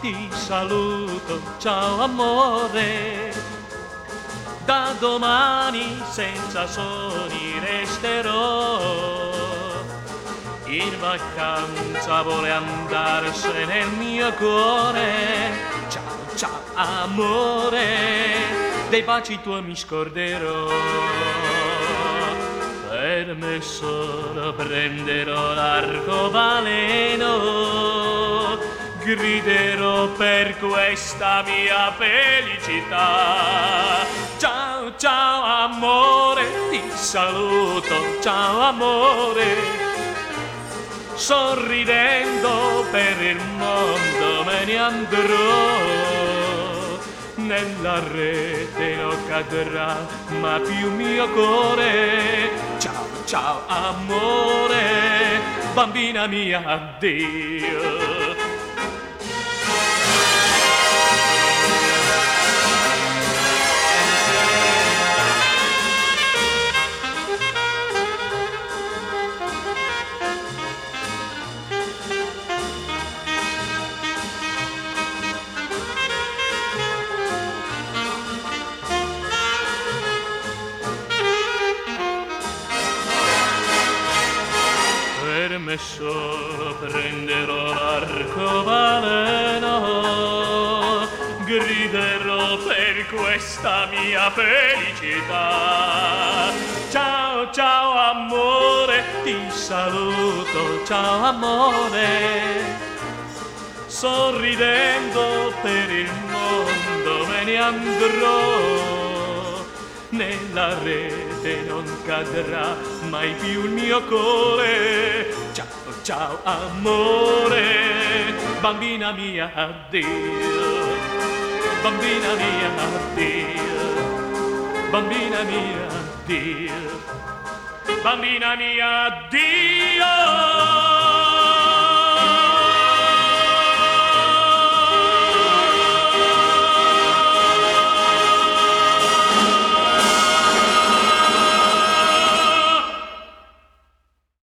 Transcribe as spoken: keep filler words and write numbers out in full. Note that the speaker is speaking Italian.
ti saluto, ciao amore. Da domani senza sogni resterò. In vacanza vuole andarsene il mio cuore. Ciao, ciao amore, dei baci tuoi mi scorderò. Per me solo prenderò l'arcobaleno, griderò per questa mia felicità. Ciao, ciao amore, ti saluto, ciao amore. Sorridendo per il mondo me ne andrò, nella rete non cadrà ma più mio cuore. Ciao, ciao amore, bambina mia, addio. Per me solo prenderò l'arcobaleno, griderò per questa mia felicità. Ciao, ciao amore, ti saluto, ciao amore. Sorridendo per il mondo me ne andrò, nella rete non cadrà mai più il mio cuore. Ciao, ciao amore, bambina mia, addio. Bambina mia, addio. Bambina mia, addio. Bambina mia, addio.